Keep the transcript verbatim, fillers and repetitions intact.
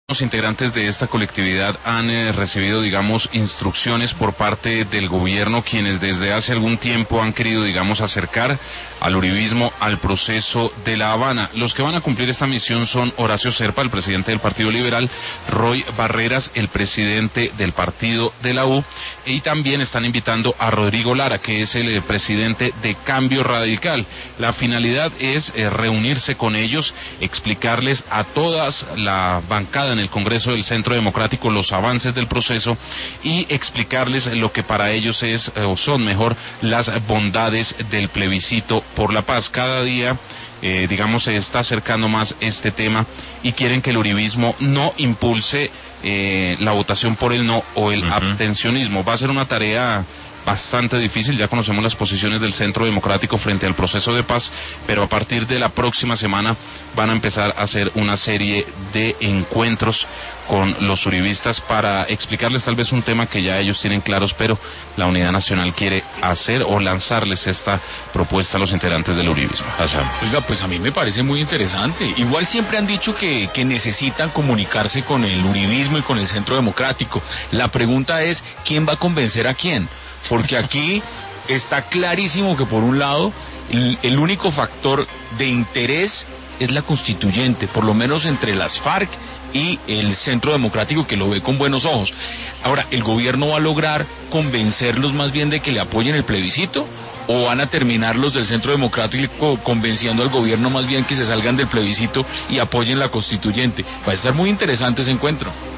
Los integrantes de esta colectividad han eh, recibido, digamos, instrucciones por parte del gobierno, quienes desde hace algún tiempo han querido, digamos, acercar al uribismo al proceso de La Habana. Los que van a cumplir esta misión son Horacio Serpa, el presidente del Partido Liberal, Roy Barreras, el presidente del Partido de la U, y también están invitando a Rodrigo Lara, que es el eh, presidente de Cambio Radical. La finalidad es eh, reunirse con ellos, explicarles a todas la bancada en el Congreso del Centro Democrático los avances del proceso y explicarles lo que para ellos es, o son mejor, las bondades del plebiscito por la paz. Cada día, eh, digamos, se está acercando más este tema y quieren que el uribismo no impulse eh, la votación por el no o el uh-huh. abstencionismo. Va a ser una tarea bastante difícil, ya conocemos las posiciones del Centro Democrático frente al proceso de paz, pero a partir de la próxima semana van a empezar a hacer una serie de encuentros con los uribistas para explicarles tal vez un tema que ya ellos tienen claros, pero la Unidad Nacional quiere hacer o lanzarles esta propuesta a los integrantes del uribismo. Oiga, pues a mí me parece muy interesante. Igual siempre han dicho que, que necesitan comunicarse con el uribismo y con el Centro Democrático. La pregunta es, ¿quién va a convencer a quién? Porque aquí está clarísimo que por un lado el, el único factor de interés es la constituyente, por lo menos entre las FARC y el Centro Democrático, que lo ve con buenos ojos. Ahora, ¿el gobierno va a lograr convencerlos más bien de que le apoyen el plebiscito? ¿O van a terminar los del Centro Democrático convenciendo al gobierno más bien que se salgan del plebiscito y apoyen la constituyente? Va a estar muy interesante ese encuentro.